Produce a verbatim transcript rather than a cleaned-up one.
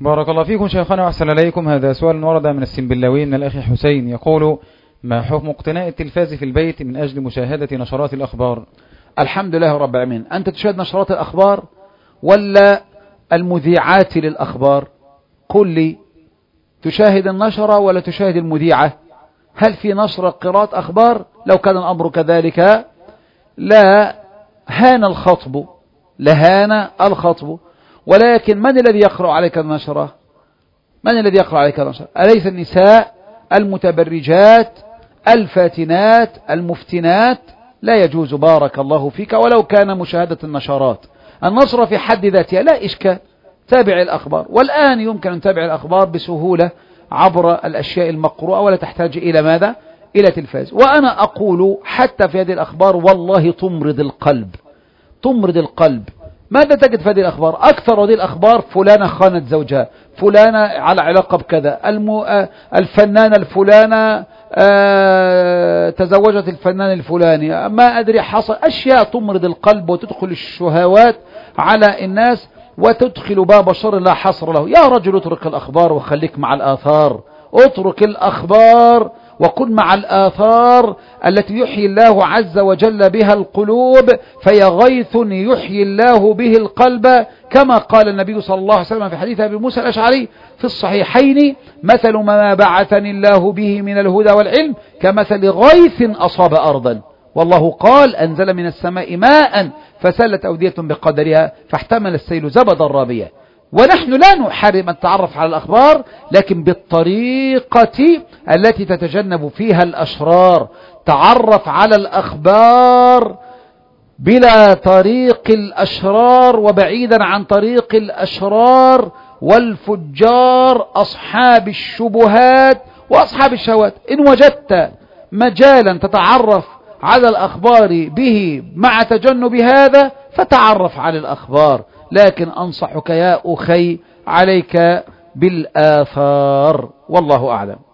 بارك الله فيكم شيخنا وأحسن إليكم. هذا سؤال ورد من السنبلاوي من الأخ حسين يقول: ما حكم اقتناء التلفاز في البيت من أجل مشاهدة نشرات الأخبار؟ الحمد لله رب العالمين. أنت تشاهد نشرات الأخبار ولا المذيعات للأخبار؟ قل لي، تشاهد النشرة ولا تشاهد المذيعة؟ هل في نشرة قراءة أخبار؟ لو كان الأمر كذلك لا هان الخطب لهان الخطب. ولكن من الذي يقرأ عليك النشرة؟ من الذي يقرأ عليك النشرة؟ أليس النساء المتبرجات الفاتنات المفتنات؟ لا يجوز بارك الله فيك ولو كان مشاهدة النشرات. النشرة في حد ذاتها لا إشكال، تابع الأخبار، والآن يمكن أن تابع الأخبار بسهولة عبر الأشياء المقروءة ولا تحتاج إلى ماذا؟ إلى تلفاز. وأنا أقول حتى في هذه الأخبار والله تمرض القلب، تمرض القلب. ماذا تجد في هذه الأخبار؟ أكثر هذه الأخبار: فلانة خانت زوجها، فلانة على علاقة بكذا، الفنانة الفلانة تزوجت الفنان الفلاني، ما أدري حصل، أشياء تمرض القلب وتدخل الشهوات على الناس وتدخل باب شر لا حصر له. يا رجل اترك الأخبار وخليك مع الآثار، اترك الأخبار وكن مع الآثار التي يحيي الله عز وجل بها القلوب، فهي غيث يحيي الله به القلب، كما قال النبي صلى الله عليه وسلم في حديث أبي موسى الأشعري في الصحيحين: مثل ما بعثني الله به من الهدى والعلم كمثل غيث أصاب أرضا، والله قال: أنزل من السماء ماء فسلت أودية بقدرها فاحتمل السيل زبدا رابيا. ونحن لا نحرم أن نتعرف على الأخبار، لكن بالطريقة التي تتجنب فيها الأشرار. تعرف على الأخبار بلا طريق الأشرار وبعيدا عن طريق الأشرار والفجار أصحاب الشبهات وأصحاب الشهوات. إن وجدت مجالا تتعرف على الأخبار به مع تجنب هذا فتعرف على الأخبار، لكن أنصحك يا أخي عليك بالآثار، والله أعلم.